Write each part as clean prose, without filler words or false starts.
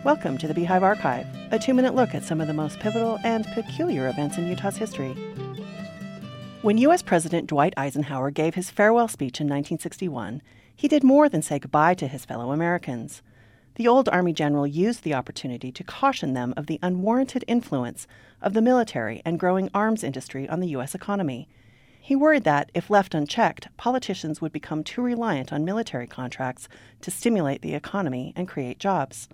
Welcome to the Beehive Archive, a 2-minute look at some of the most pivotal and peculiar events in Utah's history. When U.S. President Dwight Eisenhower gave his farewell speech in 1961, he did more than say goodbye to his fellow Americans. The old Army general used the opportunity to caution them of the unwarranted influence of the military and growing arms industry on the U.S. economy. He worried that, if left unchecked, politicians would become too reliant on military contracts to stimulate the economy and create jobs.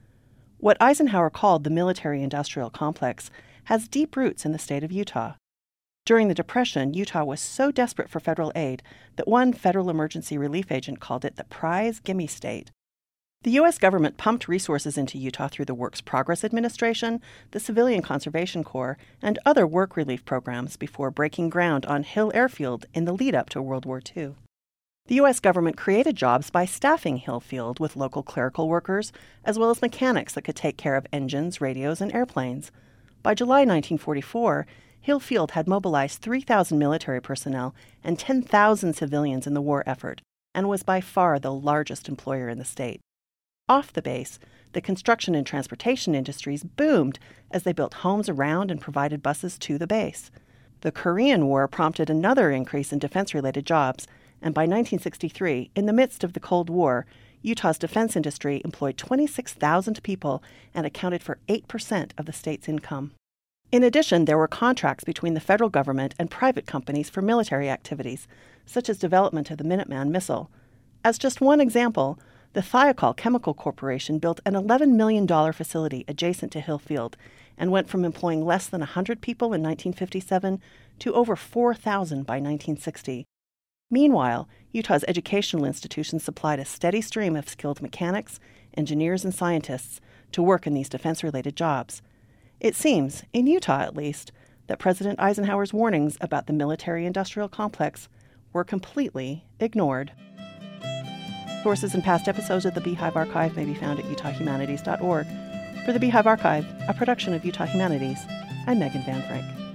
What Eisenhower called the military-industrial complex has deep roots in the state of Utah. During the Depression, Utah was so desperate for federal aid that one federal emergency relief agent called it the prize gimme state. The U.S. government pumped resources into Utah through the Works Progress Administration, the Civilian Conservation Corps, and other work relief programs before breaking ground on Hill Airfield in the lead-up to World War II. The U.S. government created jobs by staffing Hill Field with local clerical workers, as well as mechanics that could take care of engines, radios, and airplanes. By July 1944, Hill Field had mobilized 3,000 military personnel and 10,000 civilians in the war effort, and was by far the largest employer in the state. Off the base, the construction and transportation industries boomed as they built homes around and provided buses to the base. The Korean War prompted another increase in defense-related jobs, and by 1963, in the midst of the Cold War, Utah's defense industry employed 26,000 people and accounted for 8% of the state's income. In addition, there were contracts between the federal government and private companies for military activities, such as development of the Minuteman missile. As just one example, the Thiokol Chemical Corporation built an $11 million facility adjacent to Hill Field and went from employing less than 100 people in 1957 to over 4,000 by 1960. Meanwhile, Utah's educational institutions supplied a steady stream of skilled mechanics, engineers, and scientists to work in these defense-related jobs. It seems, in Utah at least, that President Eisenhower's warnings about the military-industrial complex were completely ignored. Sources and past episodes of the Beehive Archive may be found at utahhumanities.org. For the Beehive Archive, a production of Utah Humanities, I'm Megan Van Frank.